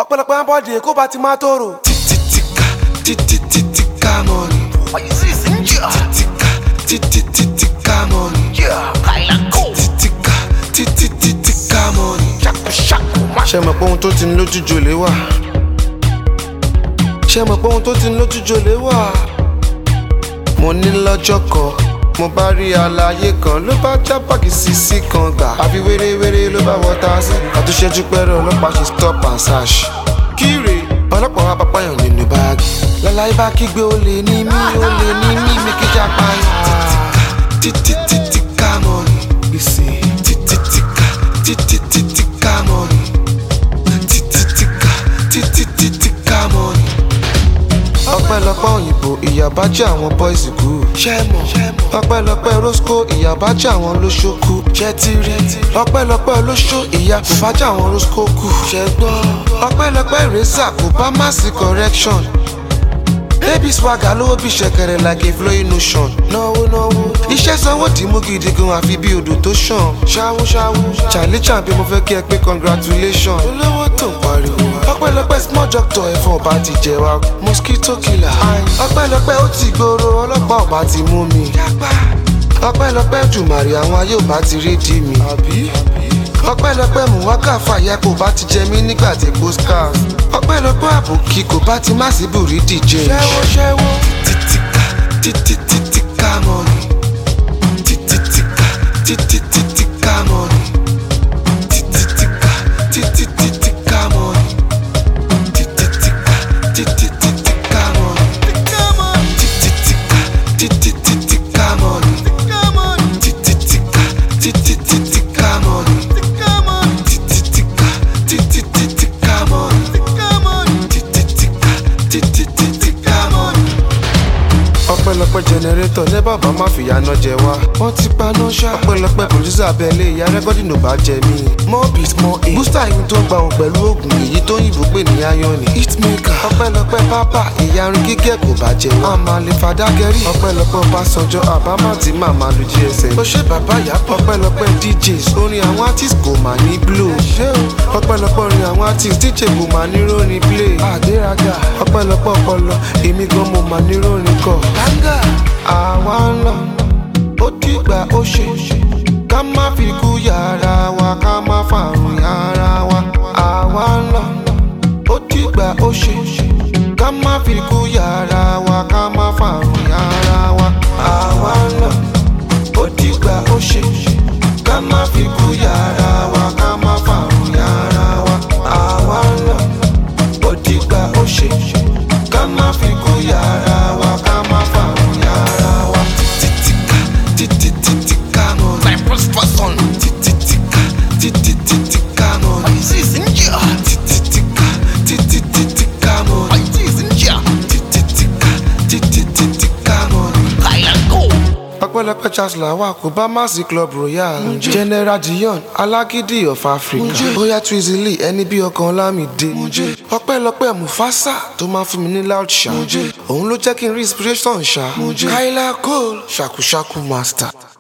ọ̀pọ̀lọpọ̀ abọ́dé kó bá ti máa tóró. Titika money. Titika money. Titika money. Ṣé mọ̀ pé ohun tó ti ń lójújò lè wà? Ṣé mọ̀ pé ohun tó ti ń lójújò lè wà? Mo ní lọ́jọ́ kan mo bá rí àlàyé kan ló bá já báàgì sísí kan gbà àfi wéré ló bá wọ táàsì àtúnṣẹ́jú pẹ́rẹ́ ọlọ́pàá ṣe stop and search. Kíre ọlọ́pàá wa pápá yàn nínú báàgì láláì bá kígbe olè ní mí mi kí já pààyàn. Titika money gbèsè titika money titika money. Ọpẹ́lọpẹ́ òyìnbó ìyàbá jẹ́ àwọn boys kú. Ṣé mọ̀? Ọpẹ́lọpẹ́ Roscoe ìyàbá jẹ́ àwọn olóṣó kú. Ṣé ti rí? Ọpẹ́lọpẹ́ olóṣó ìyà kò bá jẹ́ àwọn Roscoe kú. Ṣé gbọ́? Ọpẹ́lọpẹ́ Razor kò bá mass correction. Baby swagger lówó bí ṣẹ̀kẹ̀rẹ̀ like a flowing notion. Náwó iṣẹ́ sanwó dì mú gidi gan àfi bí odò tó ṣàn. Ṣáwó Charlie Champion mo fẹ́ kí ẹ pé congratulations. Olówó tó ń pariwo. Ọpẹ́lọpẹ́ small doctor ẹ̀fọn ọba ti jẹ wá. Mosquito killer. Ọpẹ́lọpẹ́ ó ti gbòòrò ọlọ́pàá ọba ti mú mi. Ọpẹ́lọpẹ́ Jùmàrè àwọn ayé ò bá ti rí dì mí. Ọpẹ́lọpẹ́ Muwaka fàyà kò bá ti jẹ mí nígbà tí kò scars. Ọpẹ́lọpẹ́ àbòkí kò bá ti má sí bùrí díje. Ṣẹ́wó titika money. Titika money. Titika money. Titika money. Titika money. Ọpẹ́lọpẹ́ generator ní bàbá má fìyà náà jẹ wá. Wọ́n ti paná ṣá. Ọpẹ́lọpẹ́ producer abẹ́lé ìyá rẹ́kọ́dì ló bá jẹ mí. More beat more aid. Booster yìí tó ń gba òun pẹ̀lú oògùn èyí tó yìnbó pè ní ayọ̀nì. Hitmaker. Ọpẹ́lọpẹ́ pápá ìyarun gígẹ́ kò bá jẹ wá. Àmà lè fàdágẹ́rì. Ọpẹ́lọpẹ́ Ọbásanjọ́ àbámọ̀ tí màmá lu GSM. Ó ṣe bàbá Ìyábọ̀. Ọpẹ́lọpẹ́ DJs orin àwọn artist kò mà ní blow. Ọpẹ́lọpẹ́ orin àwọn artist DJ kò mà ní rórin play. Àdéraga. Ọpẹ́lọpẹ́ ọpọlọ èmi gan mo mà ní rórin kọ. Àwa ń lọ, ó dìgbà ó ṣe, ká má fi kú yàrá wa, ká má fàrùn yàrá wa. Àwa ń lọ, ó dìgbà ó ṣe, ká má fi kú yàrá wa, ká má fàrùn yàrá wa. Àwa ń lọ, ó dìgbà ó ṣe, ká má fi kú yàrá wa, ká má fàrùn yàrá wa. Àwa ń lọ, ó dìgbà ó ṣe, ká má fi kú yàrá wa, ká má fàrùn yàrá wa. Titika money. Cypress person. Titika money. Titika money. Titika money. Ọpẹ́lọpẹ́ Charles Lawal kò bá Mercy Club Royal. General Dion Alágídí of Africa. Bóyá Twizzy ẹni bí ọkàn Lámìdé. Ọpẹ́lọpẹ́ Mufasa tó máa fún mi ní loud ṣá. Òun ló jẹ́ kí n rí inspiration ṣá. Kyla Cole ṣàkúṣàkú master.